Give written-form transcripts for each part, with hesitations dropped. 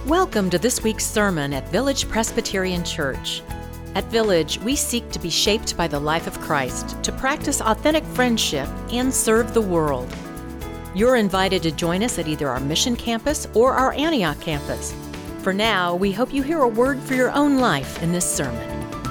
Welcome to this week's sermon at Village Presbyterian Church. At Village, we seek to be shaped by the life of Christ, to practice authentic friendship, and serve the world. You're invited to join us at either our Mission Campus or our Antioch campus. For now, we hope you hear a word for your own life in this sermon.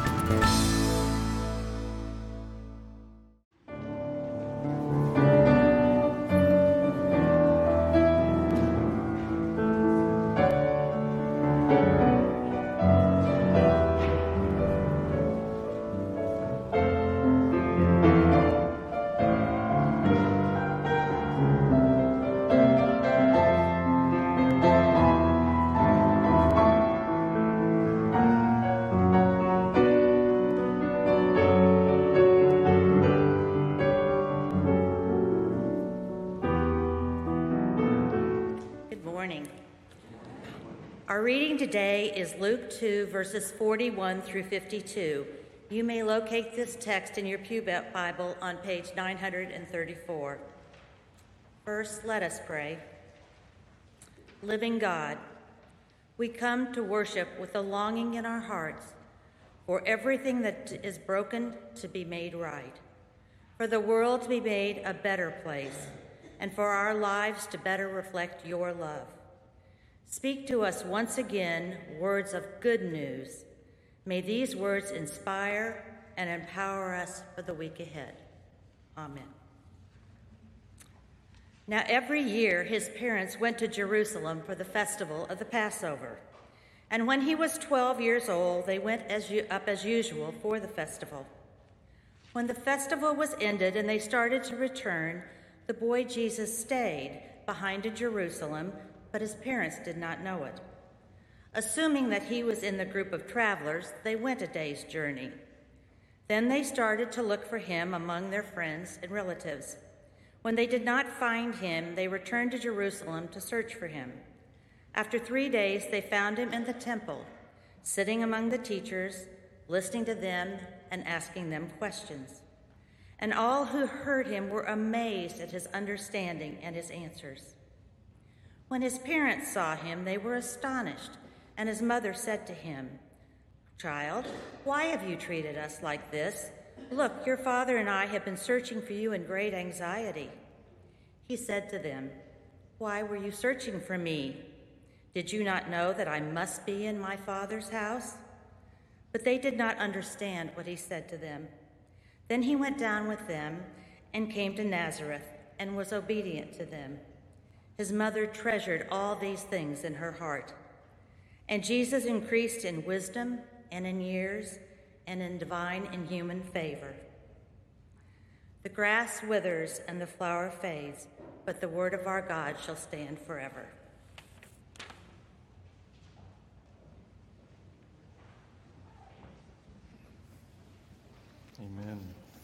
Our reading today is Luke 2, verses 41 through 52. You may locate this text in your Pew Bible on page 934. First, let us pray. Living God, we come to worship with a longing in our hearts for everything that is broken to be made right, for the world to be made a better place, and for our lives to better reflect your love. Speak to us once again words of good news. May these words inspire and empower us for the week ahead. Amen. Now, every year, his parents went to Jerusalem for the festival of the Passover. And when he was 12 years old, they went up as usual for the festival. When the festival was ended and they started to return, the boy Jesus stayed behind in Jerusalem, but his parents did not know it. Assuming that he was in the group of travelers, they went a day's journey. Then they started to look for him among their friends and relatives. When they did not find him, they returned to Jerusalem to search for him. After 3 days, they found him in the temple, sitting among the teachers, listening to them and asking them questions. And all who heard him were amazed at his understanding and his answers. When his parents saw him, they were astonished, and his mother said to him, "Child, why have you treated us like this? Look, your father and I have been searching for you in great anxiety." He said to them, "Why were you searching for me? Did you not know that I must be in my Father's house?" But they did not understand what he said to them. Then he went down with them and came to Nazareth and was obedient to them. His mother treasured all these things in her heart. And Jesus increased in wisdom and in years and in divine and human favor. The grass withers and the flower fades, but the word of our God shall stand forever. Amen.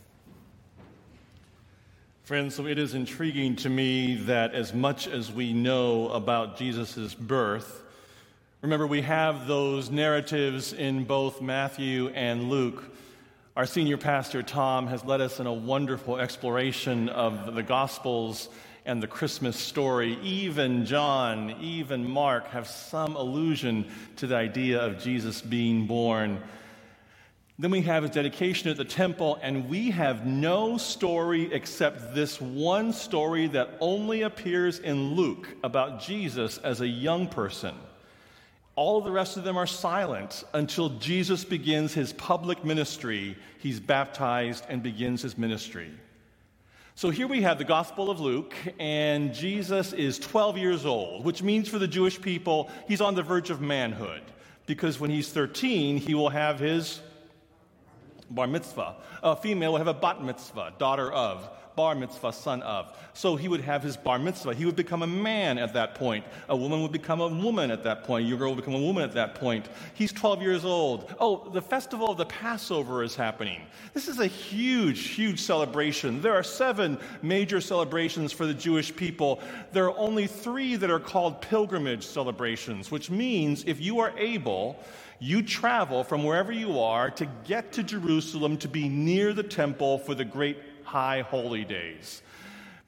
Friends, so it is intriguing to me that as much as we know about Jesus' birth, remember we have those narratives in both Matthew and Luke. Our senior pastor, Tom, has led us in a wonderful exploration of the Gospels and the Christmas story. Even John, even Mark have some allusion to the idea of Jesus being born. Then we have his dedication at the temple, and we have no story except this one story that only appears in Luke about Jesus as a young person. All the rest of them are silent until Jesus begins his public ministry. He's baptized and begins his ministry. So here we have the Gospel of Luke, and Jesus is 12 years old, which means for the Jewish people, he's on the verge of manhood, because when he's 13, he will have his bar mitzvah. A female will have a bat mitzvah, daughter of. Bar mitzvah, son of. So he would have his bar mitzvah. He would become a man at that point. A woman would become a woman at that point. A girl would become a woman at that point. He's 12 years old. Oh, the festival of the Passover is happening. This is a huge, huge celebration. There are 7 major celebrations for the Jewish people. There are only 3 that are called pilgrimage celebrations, which means if you are able, you travel from wherever you are to get to Jerusalem to be near the temple for the great high holy days.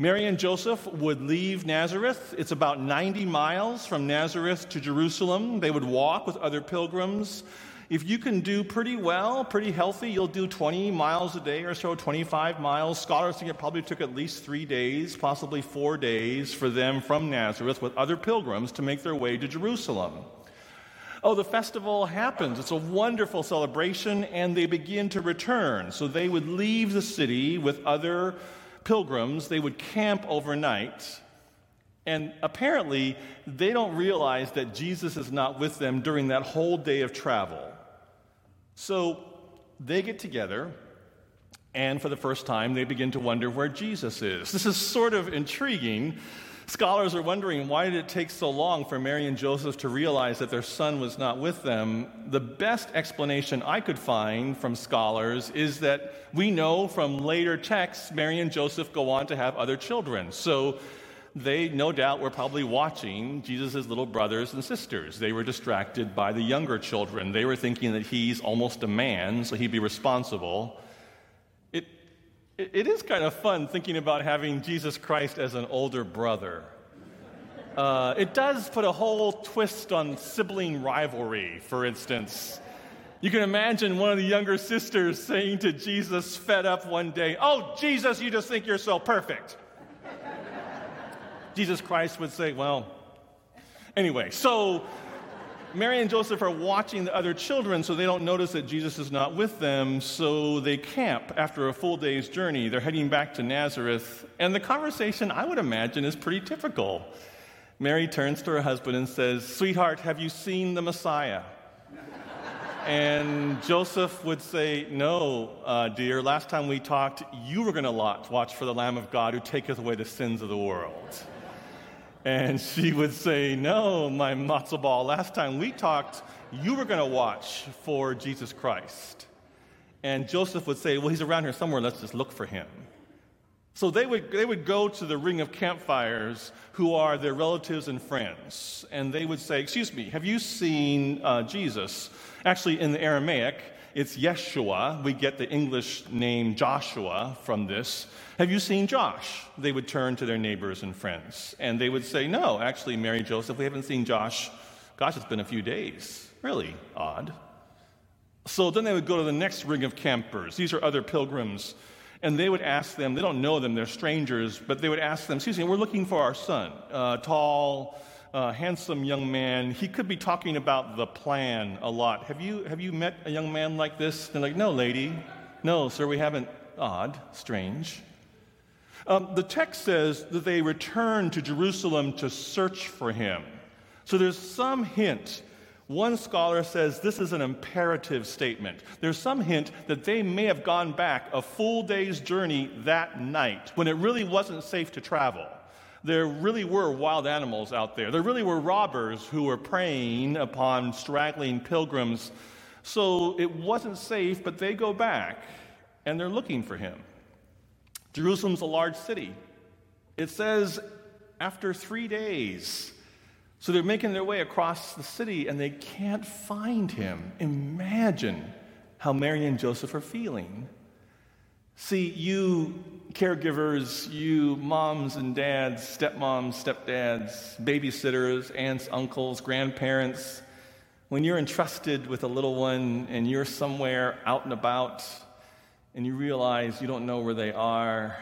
Mary and Joseph would leave Nazareth. It's about 90 miles from Nazareth to Jerusalem. They would walk with other pilgrims. If you can do pretty well, pretty healthy, you'll do 20 miles a day or so, 25 miles. Scholars think it probably took at least 3 days, possibly 4 days for them from Nazareth with other pilgrims to make their way to Jerusalem. Oh, the festival happens. It's a wonderful celebration, and they begin to return. So they would leave the city with other pilgrims. They would camp overnight. And apparently, they don't realize that Jesus is not with them during that whole day of travel. So they get together, and for the first time, they begin to wonder where Jesus is. This is sort of intriguing. Scholars are wondering, why did it take so long for Mary and Joseph to realize that their son was not with them? The best explanation I could find from scholars is that we know from later texts, Mary and Joseph go on to have other children. So they, no doubt, were probably watching Jesus' little brothers and sisters. They were distracted by the younger children. They were thinking that he's almost a man, so he'd be responsible. It is kind of fun thinking about having Jesus Christ as an older brother. It does put a whole twist on sibling rivalry, for instance. You can imagine one of the younger sisters saying to Jesus, fed up one day, "Oh, Jesus, you just think you're so perfect." Jesus Christ would say, well, anyway, so Mary and Joseph are watching the other children so they don't notice that Jesus is not with them, so they camp after a full day's journey. They're heading back to Nazareth, and the conversation, I would imagine, is pretty typical. Mary turns to her husband and says, "Sweetheart, have you seen the Messiah?" And Joseph would say, "No, dear, last time we talked, you were going to watch for the Lamb of God who taketh away the sins of the world." And she would say, "No, my matzo ball, last time we talked, you were going to watch for Jesus Christ." And Joseph would say, "Well, he's around here somewhere, let's just look for him." So they would go to the ring of campfires, who are their relatives and friends, and they would say, "Excuse me, have you seen Jesus?" Actually, in the Aramaic, it's Yeshua. We get the English name Joshua from this. "Have you seen Josh?" They would turn to their neighbors and friends, and they would say, "No, actually, Mary, Joseph, we haven't seen Josh. Gosh, it's been a few days. Really odd." So then they would go to the next ring of campers. These are other pilgrims, and they would ask them, they don't know them, they're strangers, but they would ask them, "Excuse me, we're looking for our son, tall, handsome young man. He could be talking about the plan a lot. Have you met a young man like this?" They're like, "No, lady. No, sir, we haven't." Odd, strange. The text says that they returned to Jerusalem to search for him. So there's some hint. One scholar says this is an imperative statement. There's some hint that they may have gone back a full day's journey that night when it really wasn't safe to travel. There really were wild animals out there. There really were robbers who were preying upon straggling pilgrims. So it wasn't safe, but they go back, and they're looking for him. Jerusalem's a large city. It says after 3 days. So they're making their way across the city, and they can't find him. Imagine how Mary and Joseph are feeling. See, you caregivers, you moms and dads, stepmoms, stepdads, babysitters, aunts, uncles, grandparents, when you're entrusted with a little one and you're somewhere out and about and you realize you don't know where they are,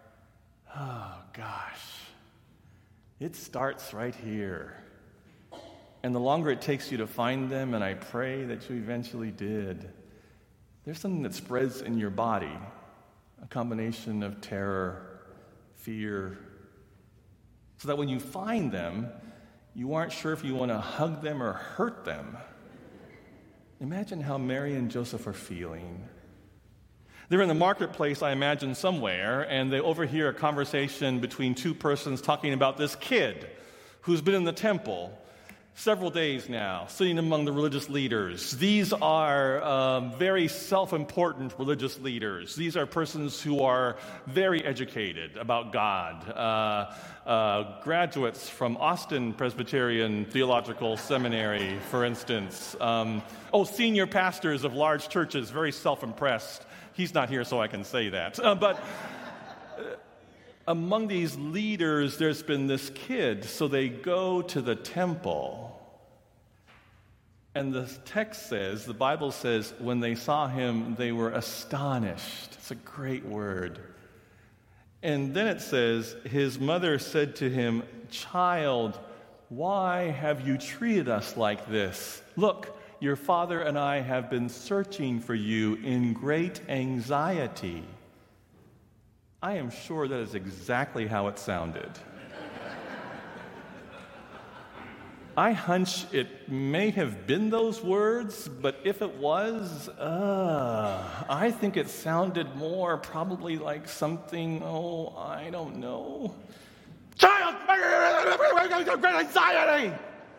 oh gosh, it starts right here. And the longer it takes you to find them, and I pray that you eventually did, there's something that spreads in your body. A combination of terror, fear, so that when you find them, you aren't sure if you want to hug them or hurt them. Imagine how Mary and Joseph are feeling. They're in the marketplace, I imagine, somewhere, and they overhear a conversation between two persons talking about this kid who's been in the temple several days now, sitting among the religious leaders. These are very self-important religious leaders. These are persons who are very educated about God. Graduates from Austin Presbyterian Theological Seminary, for instance. Senior pastors of large churches, very self-impressed. He's not here, so I can say that. among these leaders, there's been this kid, so they go to the temple. And the text says, the Bible says, when they saw him, they were astonished. It's a great word. And then it says, his mother said to him, "Child, why have you treated us like this? Look, your father and I have been searching for you in great anxiety." I am sure that is exactly how it sounded. I hunch it may have been those words, but if it was, I think it sounded more probably like something, I don't know. Child, great anxiety!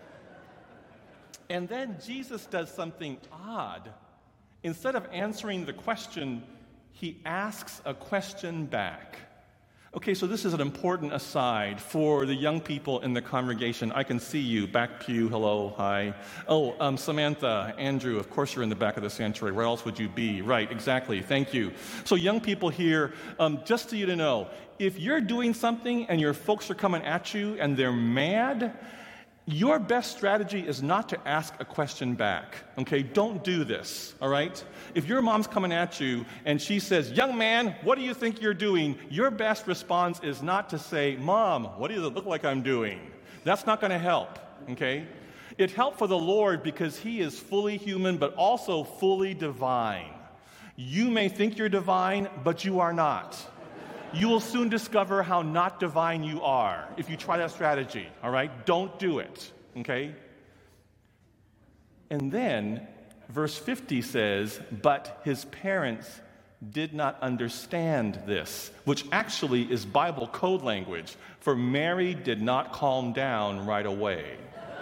And then Jesus does something odd. Instead of answering the question, he asks a question back. Okay, so this is an important aside for the young people in the congregation. I can see you, back pew, hello, hi. Samantha, Andrew, of course you're in the back of the sanctuary. Where else would you be? Right, exactly, thank you. So young people here, just so you to know, if you're doing something and your folks are coming at you and they're mad, your best strategy is not to ask a question back, okay? Don't do this, all right? If your mom's coming at you and she says, "Young man, what do you think you're doing?" Your best response is not to say, "Mom, what does it look like I'm doing?" That's not going to help, okay? It helped for the Lord because he is fully human but also fully divine. You may think you're divine, but you are not. You will soon discover how not divine you are if you try that strategy, all right? Don't do it, okay? And then verse 50 says, "But his parents did not understand this," which actually is Bible code language for Mary did not calm down right away.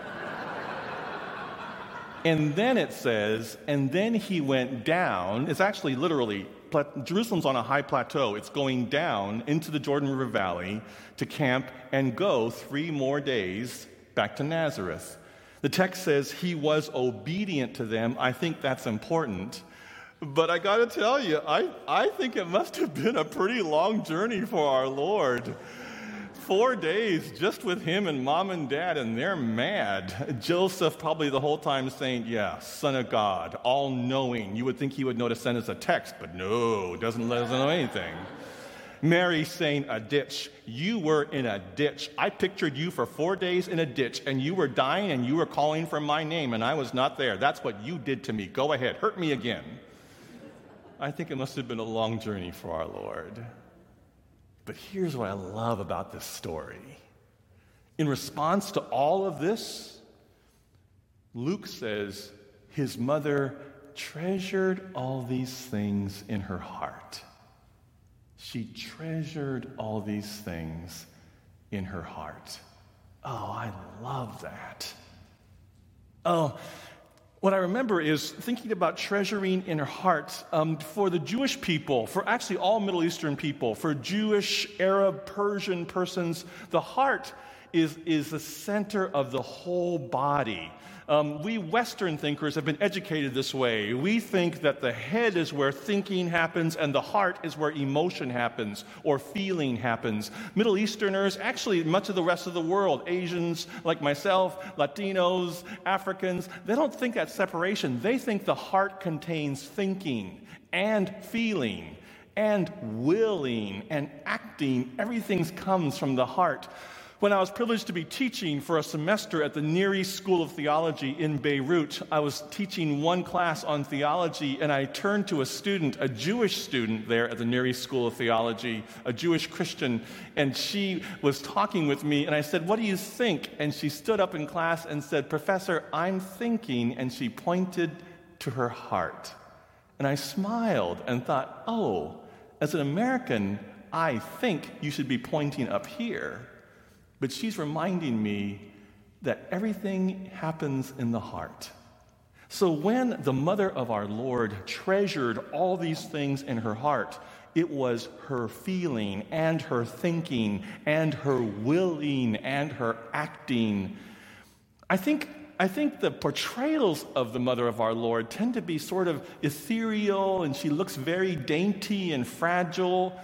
And then it says, "And then he went down." It's actually literally, Jerusalem's on a high plateau. It's going down into the Jordan River Valley to camp and go 3 more days back to Nazareth. The text says he was obedient to them. I think that's important. But I got to tell you, I think it must have been a pretty long journey for our Lord. 4 days just with him and mom and dad, and they're mad. Joseph probably the whole time saying, "Yeah, Son of God, all-knowing." You would think he would know to send us a text, but no, doesn't let us know anything. Mary saying, "A ditch. You were in a ditch. I pictured you for 4 days in a ditch, and you were dying, and you were calling for my name, and I was not there. That's what you did to me. Go ahead, hurt me again." I think it must have been a long journey for our Lord. But here's what I love about this story. In response to all of this, Luke says his mother treasured all these things in her heart. She treasured all these things in her heart. Oh, I love that. What I remember is thinking about treasuring in her heart for the Jewish people, for actually all Middle Eastern people, for Jewish, Arab, Persian persons, the heart is the center of the whole body. We Western thinkers have been educated this way. We think that the head is where thinking happens and the heart is where emotion happens or feeling happens. Middle Easterners, actually much of the rest of the world, Asians like myself, Latinos, Africans, they don't think that separation. They think the heart contains thinking and feeling and willing and acting. Everything comes from the heart. When I was privileged to be teaching for a semester at the Near East School of Theology in Beirut, I was teaching one class on theology, and I turned to a student, a Jewish student there at the Near East School of Theology, a Jewish Christian, and she was talking with me, and I said, "What do you think?" And she stood up in class and said, "Professor, I'm thinking," and she pointed to her heart. And I smiled and thought, as an American, I think you should be pointing up here. But she's reminding me that everything happens in the heart. So when the mother of our Lord treasured all these things in her heart, it was her feeling and her thinking and her willing and her acting. I think the portrayals of the mother of our Lord tend to be sort of ethereal, and she looks very dainty and fragile.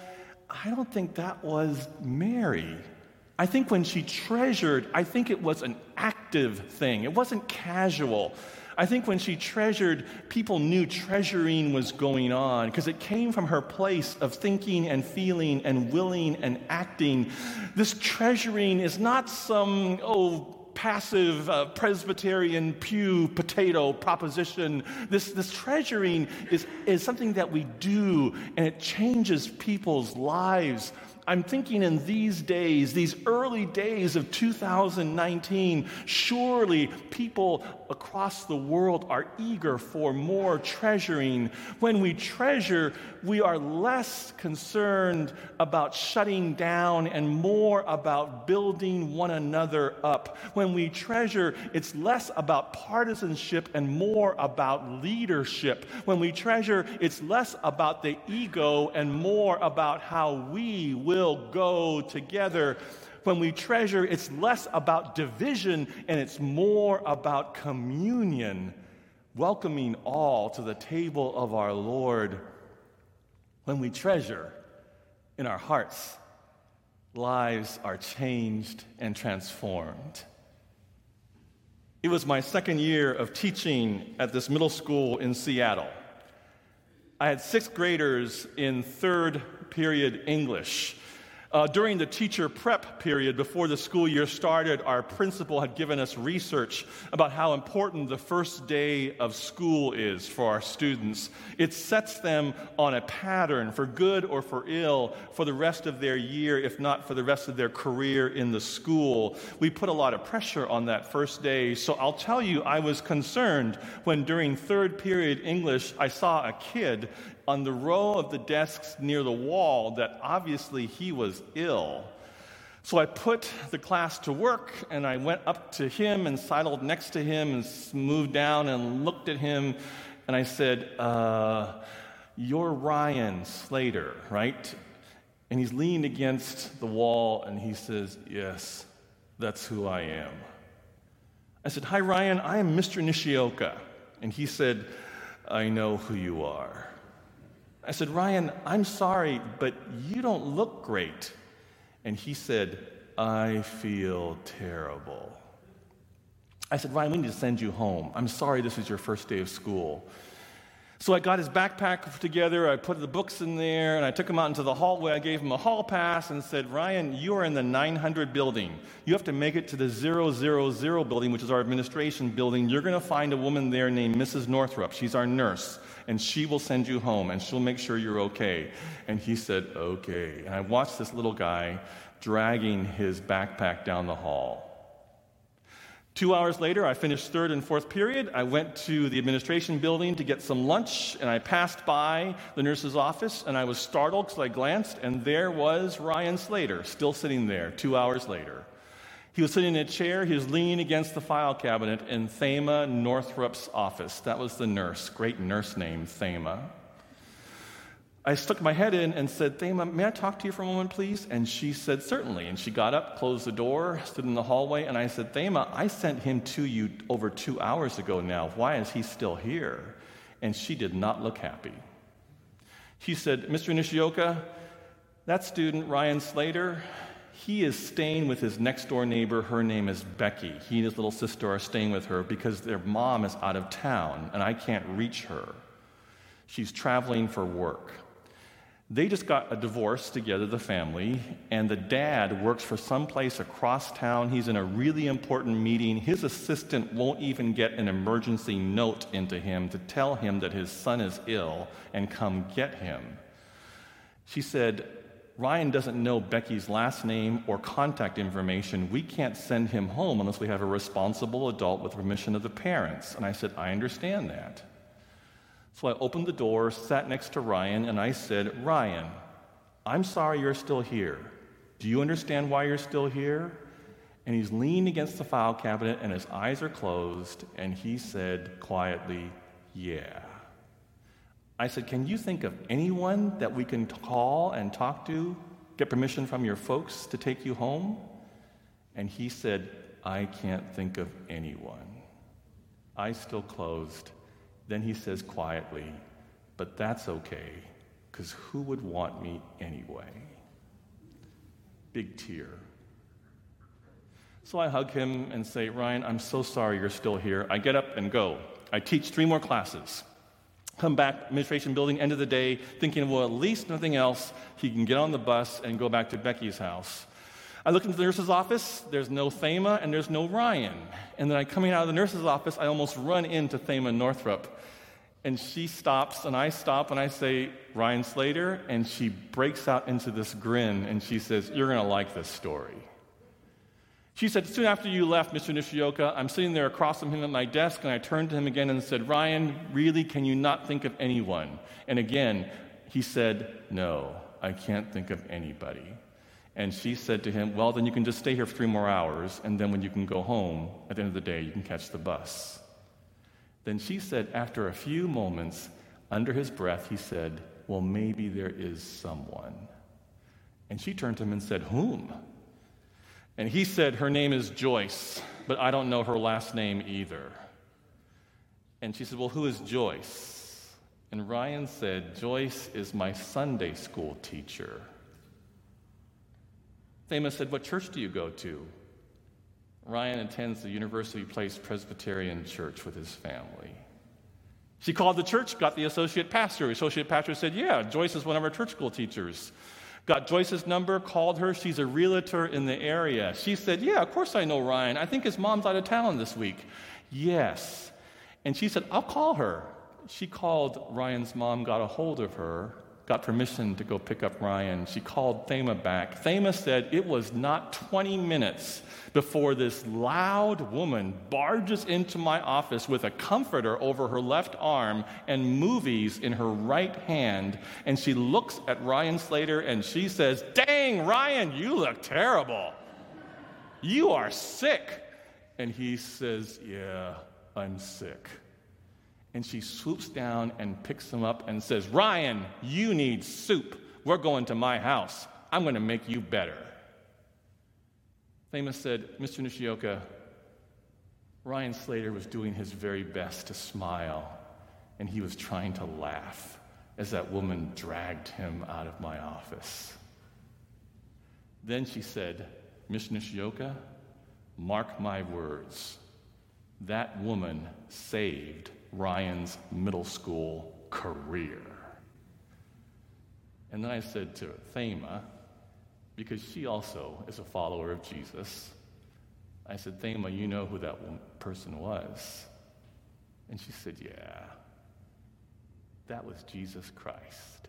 I don't think that was Mary. I think when she treasured, I think it was an active thing. It wasn't casual. I think when she treasured, people knew treasuring was going on because it came from her place of thinking and feeling and willing and acting. This treasuring is not some, passive Presbyterian pew potato proposition. This treasuring is something that we do, and it changes people's lives. I'm thinking in these days, these early days of 2019, surely people across the world are eager for more treasuring. When we treasure, we are less concerned about shutting down and more about building one another up. When we treasure, it's less about partisanship and more about leadership. When we treasure, it's less about the ego and more about how we will go together. When we treasure, it's less about division and it's more about communion, welcoming all to the table of our Lord. When we treasure in our hearts, lives are changed and transformed. It was my second year of teaching at this middle school in Seattle. I had sixth graders in third period English. During the teacher prep period before the school year started, our principal had given us research about how important the first day of school is for our students. It sets them on a pattern, for good or for ill, for the rest of their year, if not for the rest of their career in the school. We put a lot of pressure on that first day, so I'll tell you, I was concerned when during third period English, I saw a kid on the row of the desks near the wall that obviously he was ill. So I put the class to work, and I went up to him and sidled next to him and moved down and looked at him, and I said, "You're Ryan Slater, right?" And he's leaned against the wall, and he says, "Yes, that's who I am." I said, "Hi, Ryan, I am Mr. Nishioka." And he said, "I know who you are." I said, "Ryan, I'm sorry, but you don't look great." And he said, "I feel terrible." I said, "Ryan, we need to send you home. I'm sorry this is your first day of school." So I got his backpack together, I put the books in there, and I took him out into the hallway. I gave him a hall pass and said, "Ryan, you are in the 900 building. You have to make it to the 000 building, which is our administration building. You're going to find a woman there named Mrs. Northrup. She's our nurse, and she will send you home, and she'll make sure you're okay." And he said, "Okay." And I watched this little guy dragging his backpack down the hall. 2 hours later, I finished third and fourth period. I went to the administration building to get some lunch, and I passed by the nurse's office, and I was startled because I glanced, and there was Ryan Slater, still sitting there 2 hours later. He was sitting in a chair. He was leaning against the file cabinet in Thema Northrup's office. That was the nurse, great nurse name, Thema. I stuck my head in and said, "Thema, may I talk to you for a moment, please?" And she said, "Certainly." And she got up, closed the door, stood in the hallway, and I said, "Thema, I sent him to you over 2 hours ago now. Why is he still here?" And she did not look happy. She said, "Mr. Nishioka, that student, Ryan Slater, he is staying with his next-door neighbor. Her name is Becky. He and his little sister are staying with her because their mom is out of town, and I can't reach her. She's traveling for work. They just got a divorce together, the family, and the dad works for some place across town. He's in a really important meeting. His assistant won't even get an emergency note into him to tell him that his son is ill and come get him." She said, "Ryan doesn't know Becky's last name or contact information. We can't send him home unless we have a responsible adult with permission of the parents." And I said, "I understand that." So I opened the door, sat next to Ryan, and I said, "Ryan, I'm sorry you're still here. Do you understand why you're still here?" And he's leaned against the file cabinet, and his eyes are closed, and he said quietly, "Yeah." I said, "Can you think of anyone that we can call and talk to, get permission from your folks to take you home?" And he said, "I can't think of anyone." Eyes still closed. Then he says quietly, "But that's okay, because who would want me anyway?" big tear. So I hug him and say, Ryan, I'm so sorry you're still here. I get up and go. I teach 3 more classes. Come back, administration building, end of the day, thinking, well, at least nothing else, he can get on the bus and go back to Becky's house. I look into the nurse's office. There's no Thema and there's no Ryan. And then coming out of the nurse's office, I almost run into Thema Northrup. And she stops, and I stop, and I say, Ryan Slater, and she breaks out into this grin, and she says, you're going to like this story. She said, soon after you left, Mr. Nishioka, I'm sitting there across from him at my desk, and I turned to him again and said, Ryan, really, can you not think of anyone? And again, he said, no, I can't think of anybody. And she said to him, well, then you can just stay here for 3 more hours, and then when you can go home, at the end of the day, you can catch the bus. Then she said, after a few moments, under his breath, he said, well, maybe there is someone. And she turned to him and said, whom? And he said, her name is Joyce, but I don't know her last name either. And she said, well, who is Joyce? And Ryan said, Joyce is my Sunday school teacher. Thema said, what church do you go to? Ryan attends the University Place Presbyterian Church with his family. She called the church, got the associate pastor. The associate pastor said, yeah, Joyce is one of our church school teachers. Got Joyce's number, called her. She's a realtor in the area. She said, yeah, of course I know Ryan. I think his mom's out of town this week. Yes. And she said, I'll call her. She called Ryan's mom, got a hold of her, got permission to go pick up Ryan. She called Thema back. Thema said it was not 20 minutes before this loud woman barges into my office with a comforter over her left arm and movies in her right hand. And she looks at Ryan Slater and she says, dang, Ryan, you look terrible. You are sick. And he says, yeah, I'm sick. And she swoops down and picks him up and says, Ryan, you need soup. We're going to my house. I'm going to make you better. Thema said, Mr. Nishioka, Ryan Slater was doing his very best to smile, and he was trying to laugh as that woman dragged him out of my office. Then she said, Mr. Nishioka, mark my words. That woman saved Ryan's middle school career. And then I said to Thema, because she also is a follower of Jesus, I said, Thema, you know who that person was? And she said, yeah, that was Jesus Christ.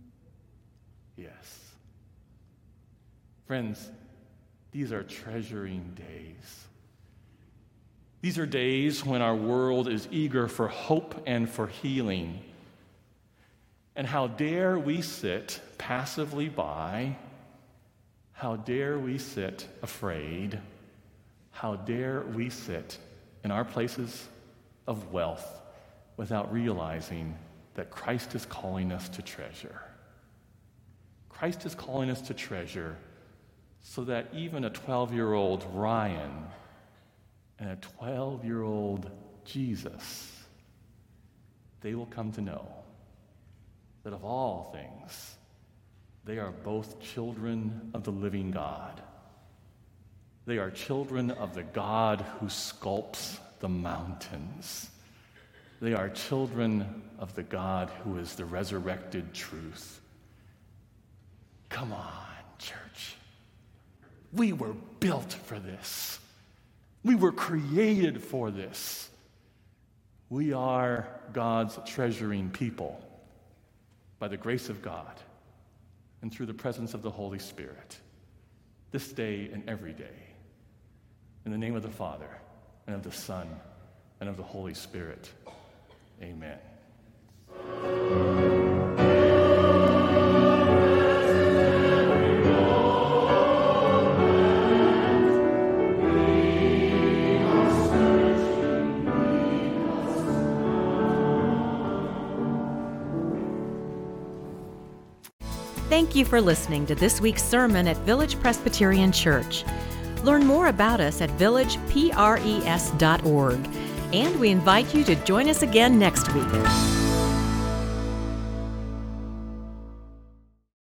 Yes. Friends, these are treasuring days. These are days when our world is eager for hope and for healing. And how dare we sit passively by? How dare we sit afraid? How dare we sit in our places of wealth without realizing that Christ is calling us to treasure? Christ is calling us to treasure so that even a 12-year-old Ryan and a 12-year-old Jesus, they will come to know that of all things, they are both children of the living God. They are children of the God who sculpts the mountains. They are children of the God who is the resurrected truth. Come on, church. We were built for this. We were created for this. We are God's treasuring people by the grace of God and through the presence of the Holy Spirit, this day and every day. In the name of the Father, and of the Son, and of the Holy Spirit. Amen. Thank you for listening to this week's sermon at Village Presbyterian Church. Learn more about us at villagepres.org, and we invite you to join us again next week.